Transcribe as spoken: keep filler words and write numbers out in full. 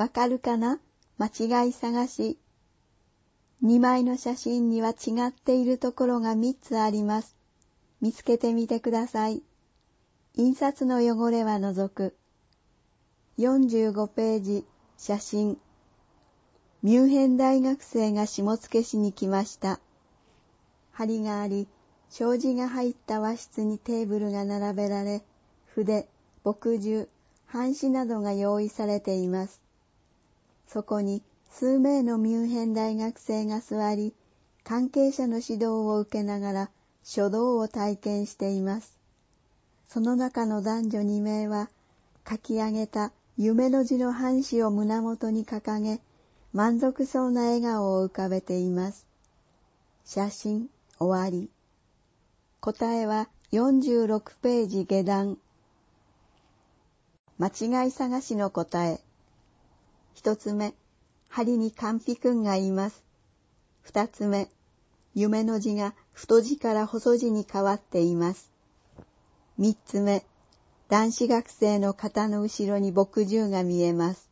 わかるかな？間違い探し。にまいの写真には違っているところがみっつあります。見つけてみてください。印刷の汚れは除く。よんじゅうごページ、写真。ミュンヘン大学生が下野市に来ました。針があり、障子が入った和室にテーブルが並べられ、筆、墨汁、半紙などが用意されています。そこに数名のミュンヘン大学生が座り、関係者の指導を受けながら書道を体験しています。その中の男女にめいは、書き上げた夢の字の半紙を胸元に掲げ、満足そうな笑顔を浮かべています。写真終わり。答えはよんじゅうろくページ下段。間違い探しの答え。一つ目、針に完璧くんがいます。二つ目、夢の字が太字から細字に変わっています。三つ目、男子学生の肩の後ろに墨汁が見えます。